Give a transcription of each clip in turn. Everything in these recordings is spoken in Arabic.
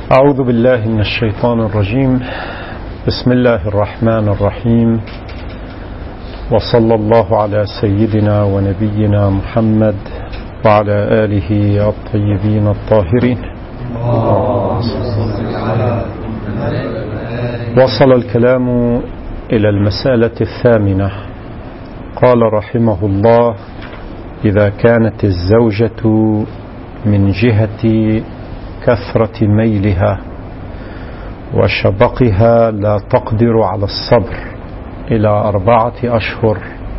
أعوذ بالله من الشيطان الرجيم. بسم الله الرحمن الرحيم، وصلى الله على سيدنا ونبينا محمد وعلى آله الطيبين الطاهرين. وصل الكلام إلى المسألة الثامنة. قال رحمه الله: إذا كانت الزوجة من جهة كثرة ميلها وشبقها لا تقدر على الصبر إلى 4 أشهر،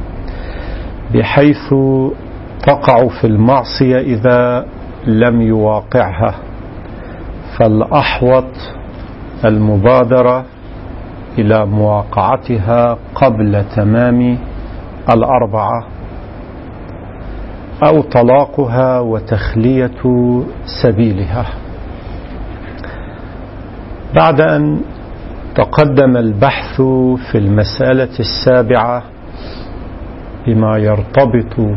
بحيث تقع في المعصية إذا لم يواقعها، فالأحوط المبادرة إلى مواقعتها قبل تمام 4، أو طلاقها وتخلية سبيلها. بعد أن تقدم البحث في المسألة السابعة بما يرتبط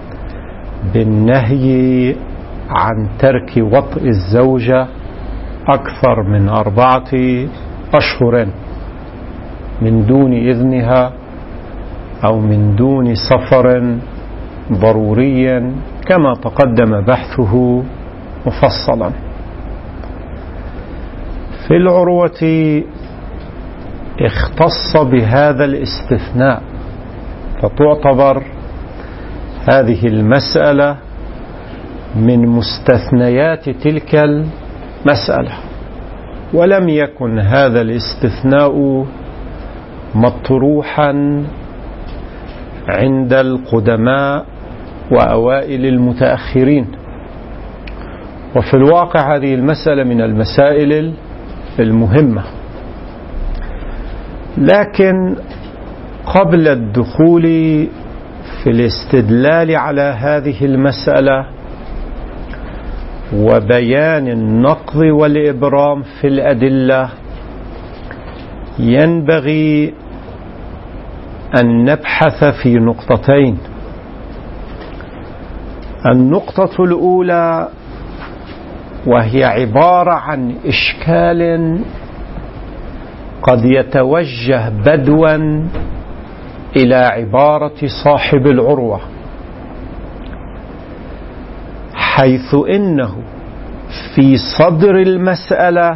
بالنهي عن ترك وطئ الزوجة أكثر من 4 أشهر من دون إذنها أو من دون سفر ضروري، كما تقدم بحثه مفصلا. في العروة اختص بهذا الاستثناء، فتعتبر هذه المسألة من مستثنيات تلك المسألة، ولم يكن هذا الاستثناء مطروحا عند القدماء وأوائل المتأخرين. وفي الواقع هذه المسألة من المسائل المهمة، لكن قبل الدخول في الاستدلال على هذه المسألة وبيان النقض والإبرام في الأدلة، ينبغي أن نبحث في نقطتين. النقطة الأولى وهي عبارة عن إشكال قد يتوجه بدوا إلى عبارة صاحب العروة، حيث إنه في صدر المسألة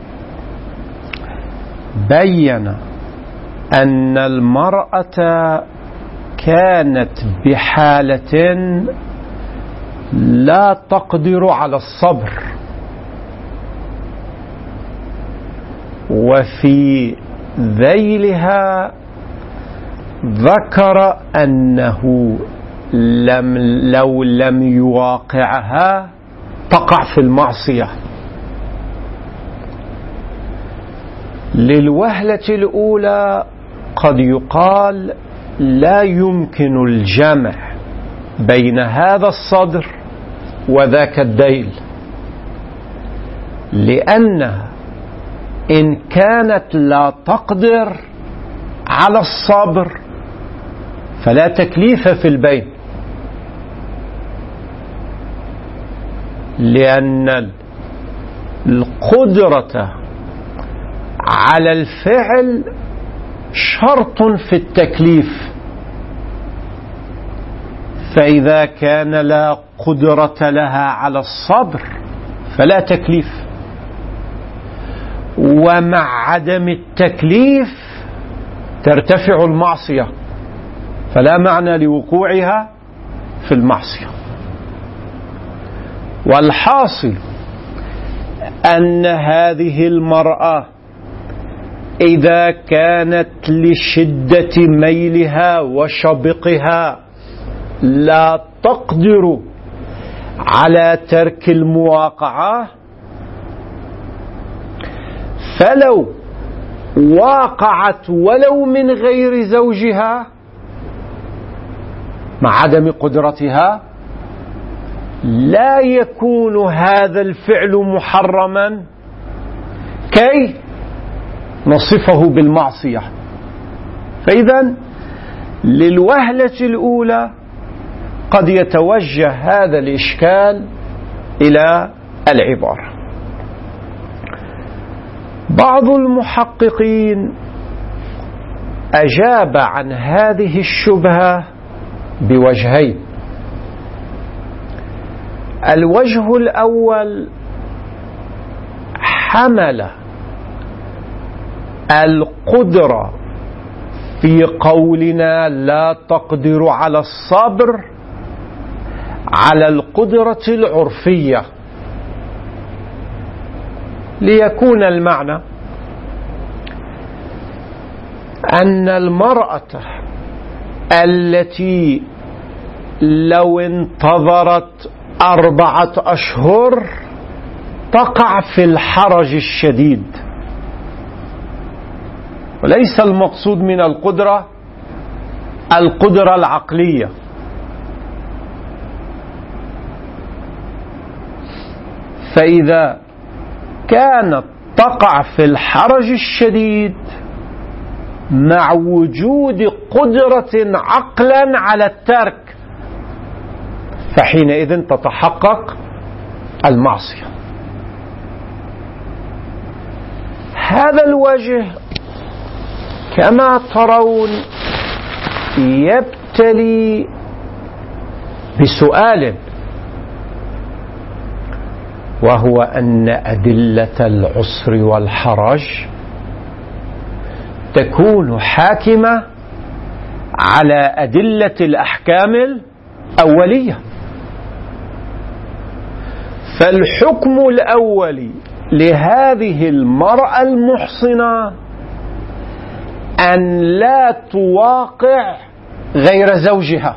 بين أن المرأة كانت بحالة لا تقدر على الصبر، وفي ذيلها ذكر أنه لو لم يواقعها تقع في المعصية. للوهلة الأولى قد يقال لا يمكن الجمع بين هذا الصدر وذاك الذيل، لأنها إن كانت لا تقدر على الصبر فلا تكليف في البين، لأن القدرة على الفعل شرط في التكليف، فإذا كان لا قدرة لها على الصبر فلا تكليف، ومع عدم التكليف ترتفع المعصية، فلا معنى لوقوعها في المعصية. والحاصل أن هذه المرأة إذا كانت لشدة ميلها وشبقها لا تقدر على ترك المواقعة، فلو واقعت ولو من غير زوجها مع عدم قدرتها، لا يكون هذا الفعل محرما كي نصفه بالمعصية. فإذا للوهلة الأولى قد يتوجه هذا الإشكال إلى العبارة. بعض المحققين أجاب عن هذه الشبهة بوجهين. الوجه الأول حمل القدرة في قولنا لا تقدر على الصبر على القدرة العرفية، ليكون المعنى أن المرأة التي لو انتظرت 4 أشهر تقع في الحرج الشديد، وليس المقصود من القدرة القدرة العقلية. فإذا كانت تقع في الحرج الشديد مع وجود قدرة عقلا على الترك، فحينئذ تتحقق المعصية. هذا الوجه كما ترون يبتلي بسؤال، وهو أن أدلة العسر والحرج تكون حاكمة على أدلة الأحكام الأولية. فالحكم الأولي لهذه المرأة المحصنة أن لا تواقع غير زوجها.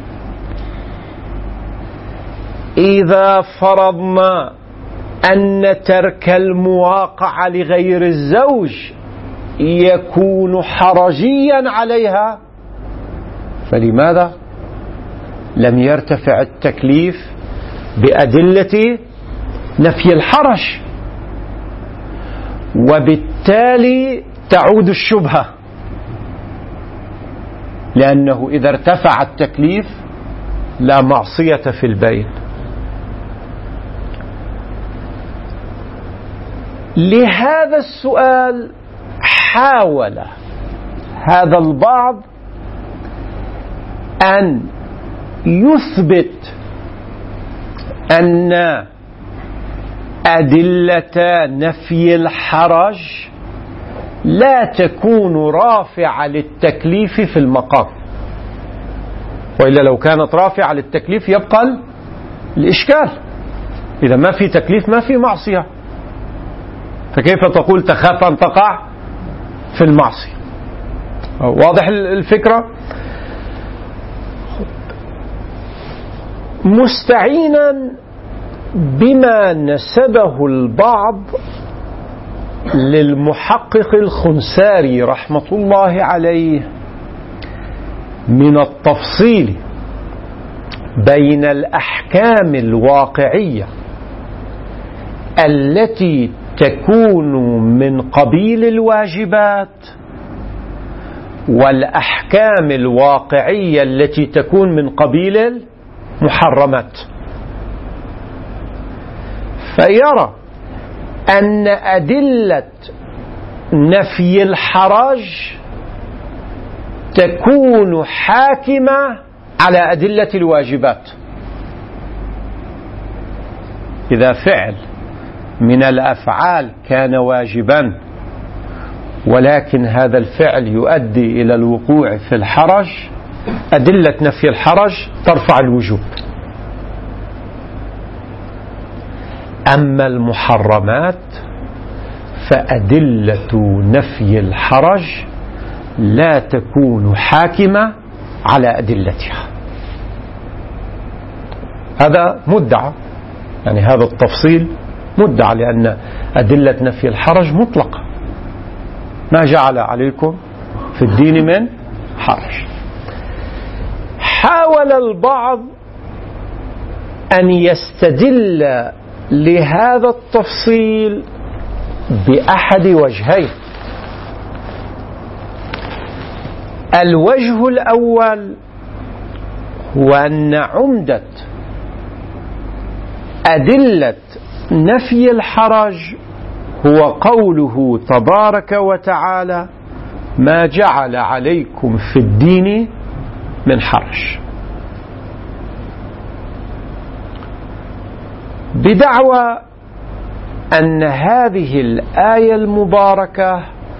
إذا فرضنا أن ترك المواقعة لغير الزوج يكون حرجيا عليها، فلماذا لم يرتفع التكليف بأدلة نفي الحرج؟ وبالتالي تعود الشبهة، لأنه إذا ارتفع التكليف لا معصية في البين. لهذا السؤال حاول هذا البعض أن يثبت أن أدلة نفي الحرج لا تكون رافعة للتكليف في المقام، وإلا لو كانت رافعة للتكليف يبقى الإشكال. إذا ما في تكليف ما في معصية، فكيف تقول تخاف أن تقع في المعصية؟ واضح الفكرة؟ مستعينا بما نسبه البعض للمحقق الخنساري رحمة الله عليه من التفصيل بين الأحكام الواقعية التي تكون من قبيل الواجبات والأحكام الواقعية التي تكون من قبيل المحرمات، فيرى أن أدلة نفي الحرج تكون حاكمة على أدلة الواجبات. إذا فعل من الأفعال كان واجبا ولكن هذا الفعل يؤدي إلى الوقوع في الحرج، أدلة نفي الحرج ترفع الوجوب. أما المحرمات فأدلة نفي الحرج لا تكون حاكمة على أدلتها. هذا مدعى، يعني هذا التفصيل مدعى، لأن أدلة نفي الحرج مطلقة، ما جعل عليكم في الدين من حرج. حاول البعض أن يستدل لهذا التفصيل بأحد وجهين. الوجه الأول هو أن عمدة أدلة نفي الحرج هو قوله تبارك وتعالى: ما جعل عليكم في الدين من حرج، بدعوى أن هذه الآية المباركة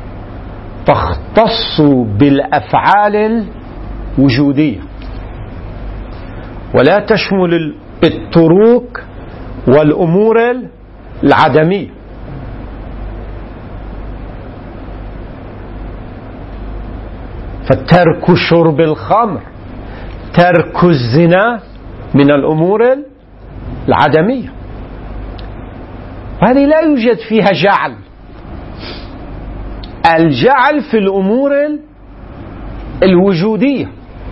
تختص بالأفعال الوجودية ولا تشمل التروك والأمور العدمية. فترك شرب الخمر، ترك الزنا من الأمور العدمية، وهذه لا يوجد فيها جعل. الجعل في الأمور الوجودية،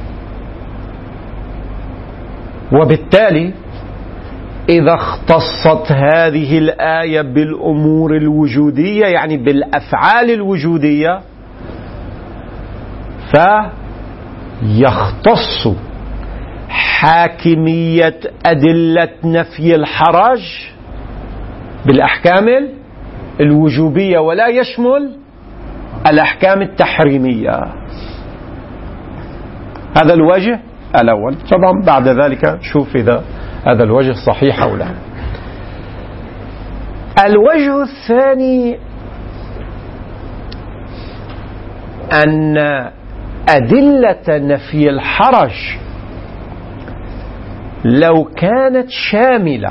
وبالتالي إذا اختصت هذه الآية بالأمور الوجودية يعني بالأفعال الوجودية، فيختص حاكمية أدلة نفي الحرج بالأحكام الوجوبية ولا يشمل الأحكام التحريمية. هذا الوجه الأول. طبعا بعد ذلك شوف إذا هذا الوجه صحيح أو لا. الوجه الثاني أن أدلة نفي الحرج لو كانت شاملة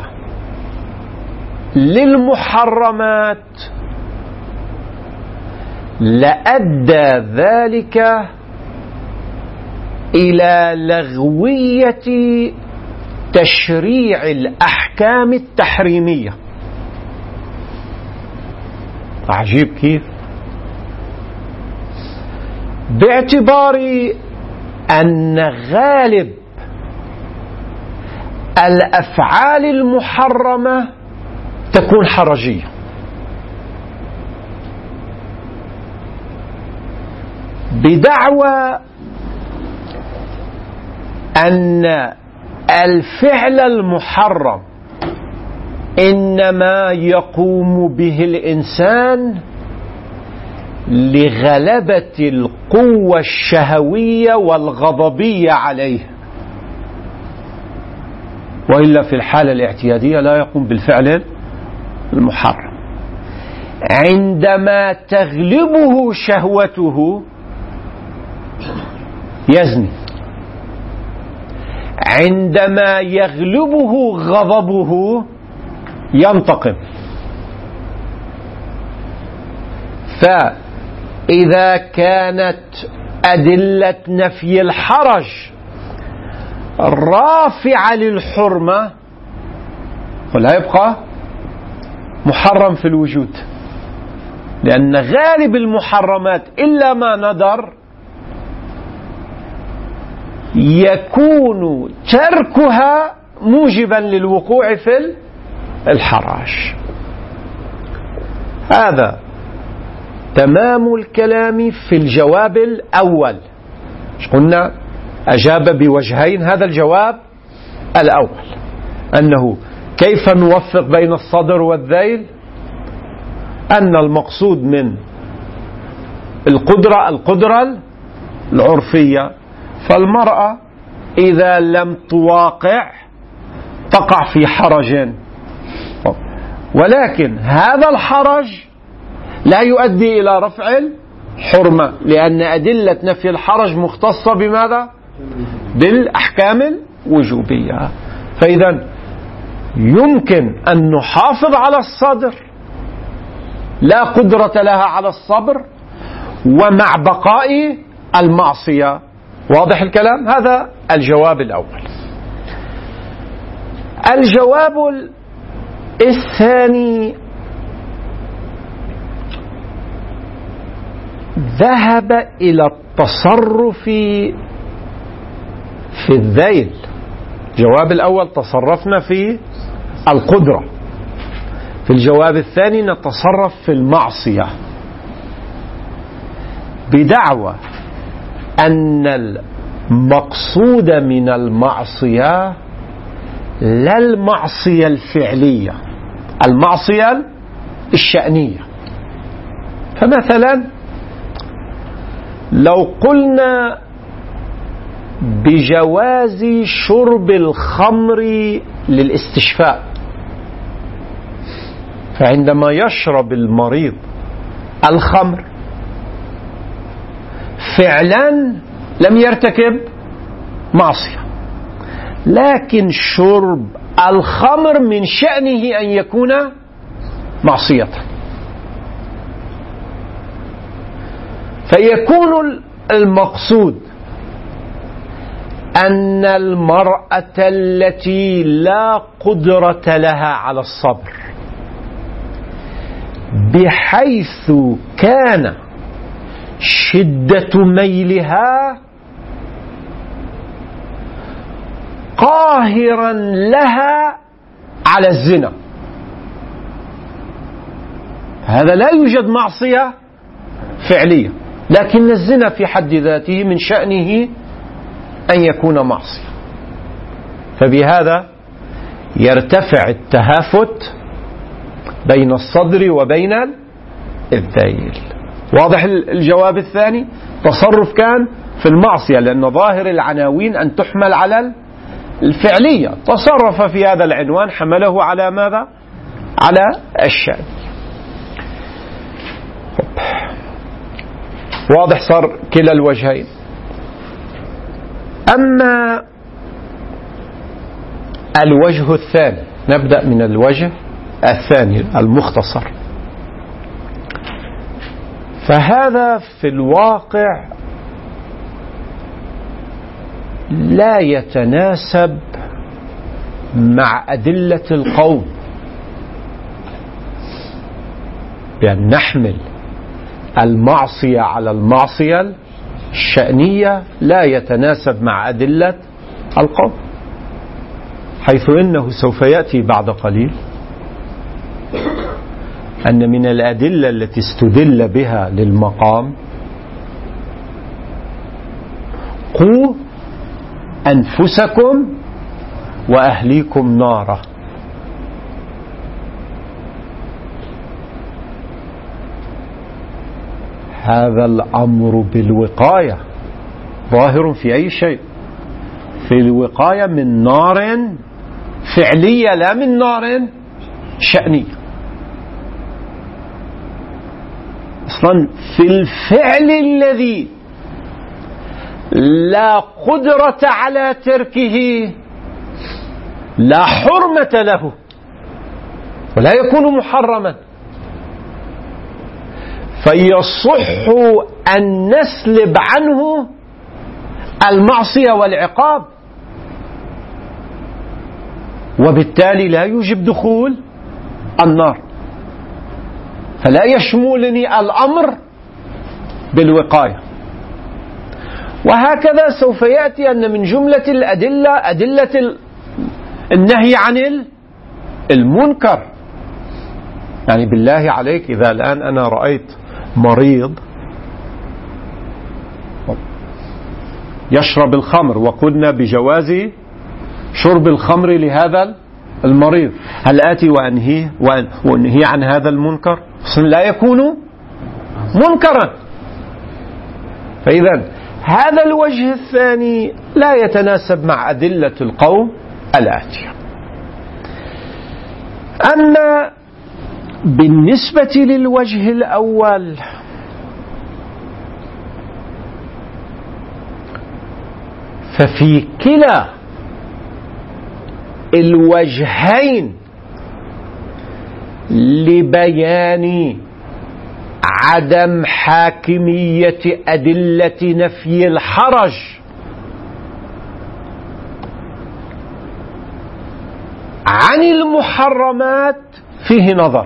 للمحرمات لأدى ذلك إلى لغوية تشريع الأحكام التحريمية. عجيب كيف؟ باعتبار أن غالب الأفعال المحرمة تكون حرجية، بدعوى أن الفعل المحرم إنما يقوم به الإنسان لغلبة القوة الشهوية والغضبية عليه، وإلا في الحالة الاعتيادية لا يقوم بالفعل المحرم. عندما تغلبه شهوته يزني، عندما يغلبه غضبه ينتقم. فإذا كانت أدلة نفي الحرج رافعة للحرمة فلا يبقى محرم في الوجود، لأن غالب المحرمات إلا ما ندر يكون تركها موجبا للوقوع في الحرج. هذا تمام الكلام في الجواب الأول. قلنا أجاب بوجهين. هذا الجواب الأول أنه كيف نوفق بين الصدر والذيل، أن المقصود من القدرة العرفية، فالمرأة إذا لم تواقع تقع في حرج، ولكن هذا الحرج لا يؤدي إلى رفع الحرمة، لأن أدلة نفي الحرج مختصة بماذا؟ بالأحكام الوجوبية. فإذا يمكن أن نحافظ على الصدر لا قدرة لها على الصبر ومع بقاء المعصية. واضح الكلام؟ هذا الجواب الأول. الجواب الثاني ذهب إلى التصرف في الذيل. الجواب الأول تصرفنا في القدرة، في الجواب الثاني نتصرف في المعصية، بدعوى أن المقصود من المعصية لا المعصية الفعلية، المعصية الشأنية. فمثلا لو قلنا بجواز شرب الخمر للاستشفاء، فعندما يشرب المريض الخمر فعلا لم يرتكب معصية، لكن شرب الخمر من شأنه أن يكون معصية، فيكون المقصود أن المرأة التي لا قدرة لها على الصبر بحيث كان شدة ميلها قاهرا لها على الزنا، هذا لا يوجد معصية فعلية، لكن الزنا في حد ذاته من شأنه أن يكون معصية، فبهذا يرتفع التهافت بين الصدر وبين الذيل. واضح الجواب الثاني؟ تصرف كان في المعصية لأن ظاهر العناوين أن تحمل على الفعلية، تصرف في هذا العنوان حمله على ماذا؟ على الشأن. واضح صار كلا الوجهين. أما الوجه الثاني، نبدأ من الوجه الثاني المختصر، فهذا في الواقع لا يتناسب مع أدلة القوم، بأن نحمل المعصية على المعصية الشأنية لا يتناسب مع أدلة القوم، حيث إنه سوف يأتي بعد قليل أن من الأدلة التي استدل بها للمقام قوا أنفسكم وأهليكم نارا. هذا الأمر بالوقاية ظاهر في أي شيء، في الوقاية من نار فعلية لا من نار شأنية. أصلا في الفعل الذي لا قدرة على تركه لا حرمة له ولا يكون محرما، فيصح أن نسلب عنه المعصية والعقاب، وبالتالي لا يوجب دخول النار، فلا يشملني الأمر بالوقاية. وهكذا سوف يأتي أن من جملة الأدلة أدلة النهي عن المنكر. يعني بالله عليك إذا الآن أنا رأيت مريض يشرب الخمر وقلنا بجواز شرب الخمر لهذا المريض، هل آتي وأنهي عن هذا المنكر؟ لا يكون منكرا. فإذا هذا الوجه الثاني لا يتناسب مع أدلة القوم الآتية. أما بالنسبة للوجه الأول ففي كلا الوجهين لبيان عدم حاكمية أدلة نفي الحرج عن المحرمات فيه نظر.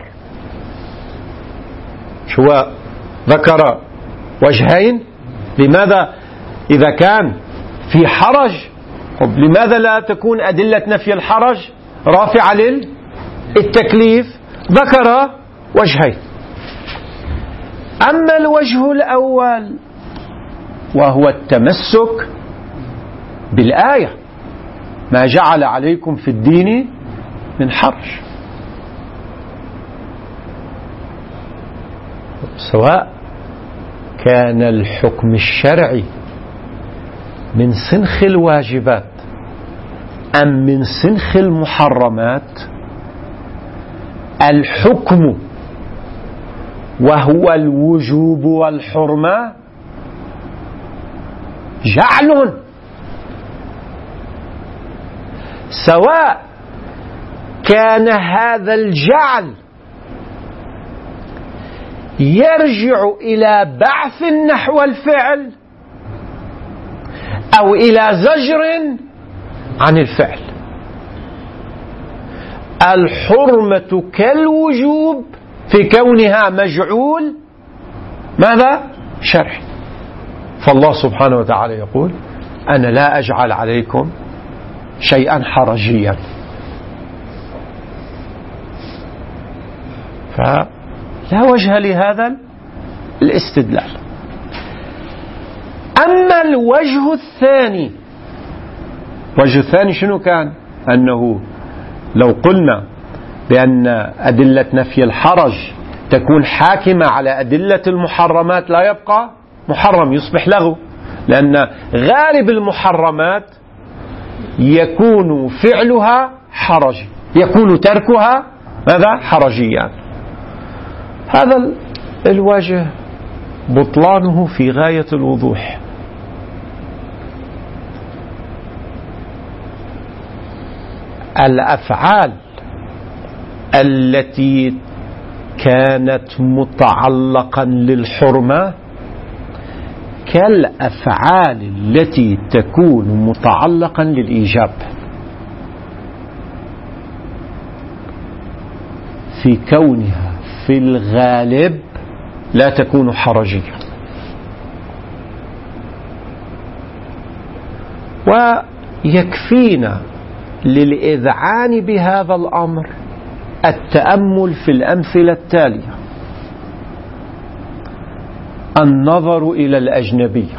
شو ذكر وجهين، لماذا إذا كان في حرج لماذا لا تكون أدلة نفي الحرج رافعة للتكليف؟ ذكر وجهين. أما الوجه الأول وهو التمسك بالآية ما جعل عليكم في الدين من حرج، سواء كان الحكم الشرعي من سنخ الواجبات أم من سنخ المحرمات، الحكم وهو الوجوب والحرمة جعل، سواء كان هذا الجعل يرجع إلى بعث نحو الفعل أو إلى زجر عن الفعل. الحرمة كالوجوب في كونها مجعول ماذا؟ شرعي. فالله سبحانه وتعالى يقول: أنا لا أجعل عليكم شيئا حرجيا. فلا وجه لهذا الاستدلال. أما الوجه الثاني، الوجه الثاني شنو كان؟ أنه لو قلنا بأن أدلة نفي الحرج تكون حاكمة على أدلة المحرمات لا يبقى محرم، يصبح لغو، لأن غالب المحرمات يكون فعلها حرجي، يكون تركها ماذا؟ حرجيا. هذا الوجه بطلانه في غاية الوضوح. الأفعال التي كانت متعلقا للحرمة كالأفعال التي تكون متعلقا للإيجاب، في كونها في الغالب لا تكون حرجية. ويكفينا للإذعان بهذا الأمر التأمل في الأمثلة التالية: النظر إلى الأجنبي،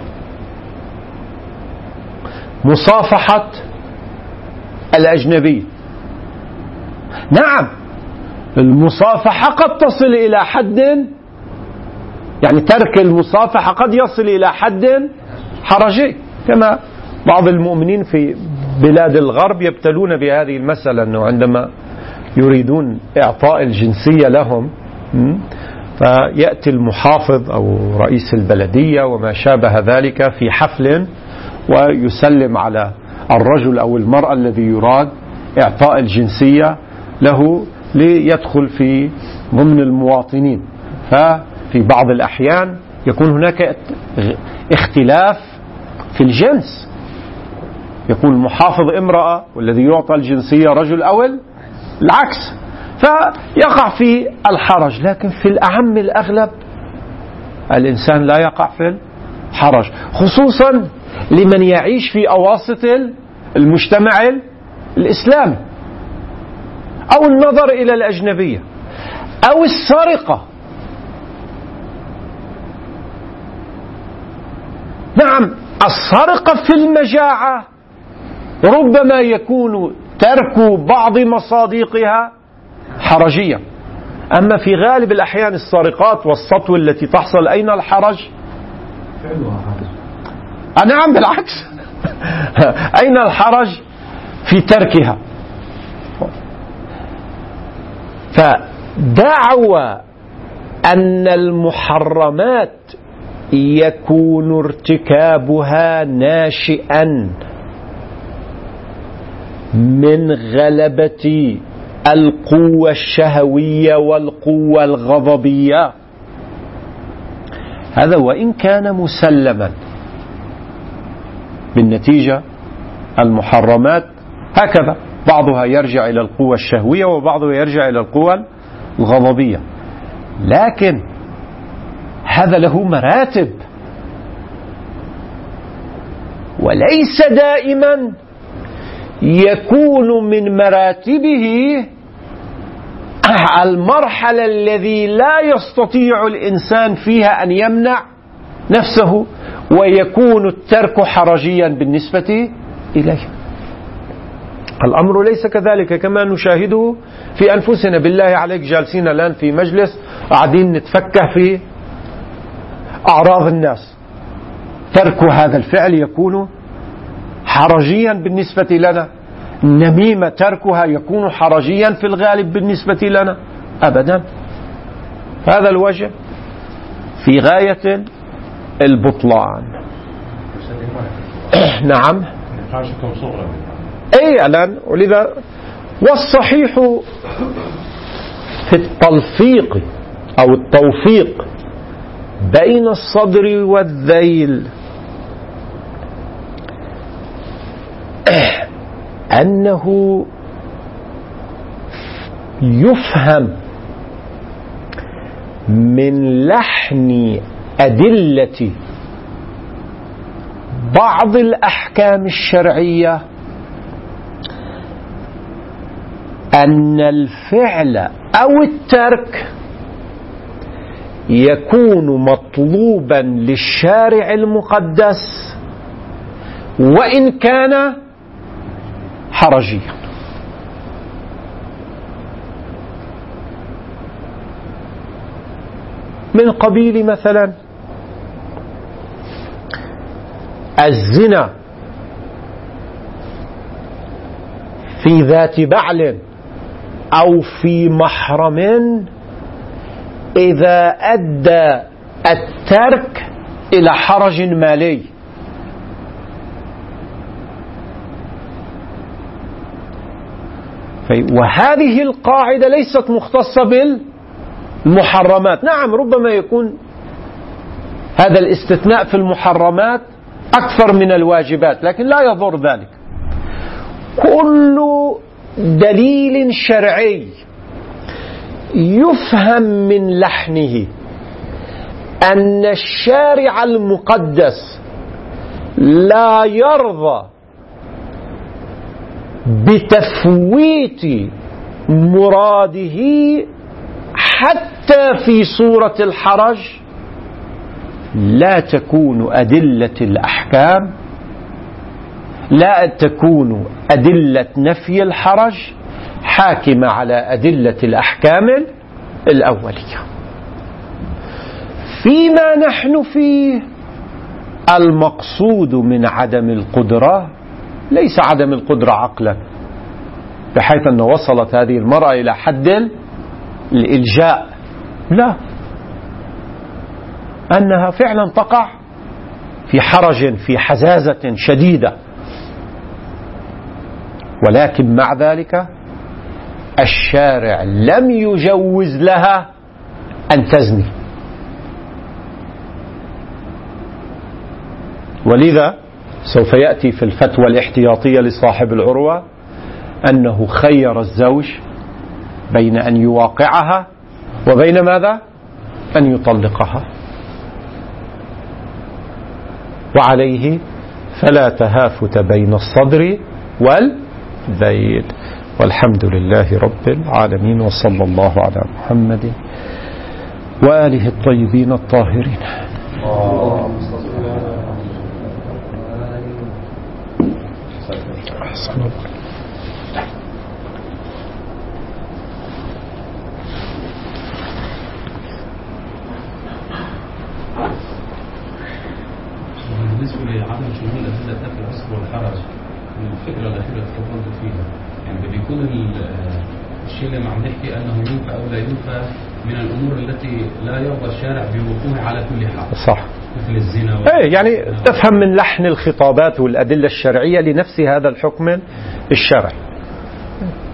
مصافحة الأجنبي. نعم، المصافحة قد تصل إلى حد، يعني ترك المصافحة قد يصل إلى حد حرجي، كما بعض المؤمنين في بلاد الغرب يبتلون بهذه المسألة، أنه عندما يريدون إعطاء الجنسية لهم فيأتي المحافظ أو رئيس البلدية وما شابه ذلك في حفل ويسلم على الرجل أو المرأة الذي يراد إعطاء الجنسية له ليدخل في ضمن المواطنين. ففي بعض الأحيان يكون هناك اختلاف في الجنس، يكون المحافظ امرأة والذي يعطى الجنسية رجل أو العكس، فيقع في الحرج. لكن في الأعم الأغلب الإنسان لا يقع في الحرج، خصوصا لمن يعيش في أواسط المجتمع الإسلامي، أو النظر إلى الأجنبية، أو السرقة. نعم، السرقة في المجاعة ربما يكون ترك بعض مصادقها حرجية، أما في غالب الأحيان السرقات والسطو التي تحصل أين الحرج؟ نعم، بالعكس أين الحرج في تركها؟ فدعوى أن المحرمات يكون ارتكابها ناشئا من غلبة القوة الشهوية والقوة الغضبية، هذا وإن كان مسلما بالنتيجة المحرمات هكذا، بعضها يرجع إلى القوة الشهوية وبعضها يرجع إلى القوة الغضبية، لكن هذا له مراتب، وليس دائما يكون من مراتبه المرحلة الذي لا يستطيع الإنسان فيها أن يمنع نفسه ويكون الترك حرجيا بالنسبة إليه. الأمر ليس كذلك كما نشاهده في أنفسنا. بالله عليك، جالسين الآن في مجلس قاعدين نتفكه في أعراض الناس، ترك هذا الفعل يكون حرجيا بالنسبة لنا. النميمة تركها يكون حرجيا في الغالب بالنسبة لنا؟ أبدا. هذا الوجه في غاية البطلان. نعم. أي الآن، ولذا والصحيح في التلفيق أو التوفيق بين الصدر والذيل أنه يفهم من لحن أدلة بعض الأحكام الشرعية أن الفعل أو الترك يكون مطلوبا للشارع المقدس وإن كان حرجيا. من قبيل مثلا الزنا في ذات بعل أو في محرم إذا أدى الترك إلى حرج مالي. وهذه القاعدة ليست مختصة بالمحرمات. نعم، ربما يكون هذا الاستثناء في المحرمات أكثر من الواجبات، لكن لا يضر ذلك. كل دليل شرعي يفهم من لحنه أن الشارع المقدس لا يرضى بتفويت مراده حتى في صورة الحرج، لا تكون أدلة الأحكام، لا تكون أدلة نفي الحرج حاكمة على أدلة الأحكام الأولية. فيما نحن فيه المقصود من عدم القدرة ليس عدم القدرة عقلا، بحيث أن وصلت هذه المرأة إلى حد الإلجاء، لا، أنها فعلا تقع في حرج، في حزازة شديدة، ولكن مع ذلك الشارع لم يجوز لها أن تزني. ولذا سوف يأتي في الفتوى الاحتياطية لصاحب العروة أنه خير الزوج بين أن يواقعها وبين ماذا؟ أن يطلقها. وعليه فلا تهافت بين الصدر والذيل. والحمد لله رب العالمين، وصلى الله على محمد وآله الطيبين الطاهرين. بالنسبة لعدم شمول أدلة نفي الأصل والحرج، الفكرة الأخيرة اللي تفضلت فيها، يعني بيكون الشيء اللي عم نحكي أنه ينفع أو لا ينفع من الأمور التي لا يرضى الشارع بوقوعها على كل حال. صح. مثل الزنا. يعني تفهم من لحن الخطابات والأدلة الشرعية لنفس هذا الحكم الشرعي.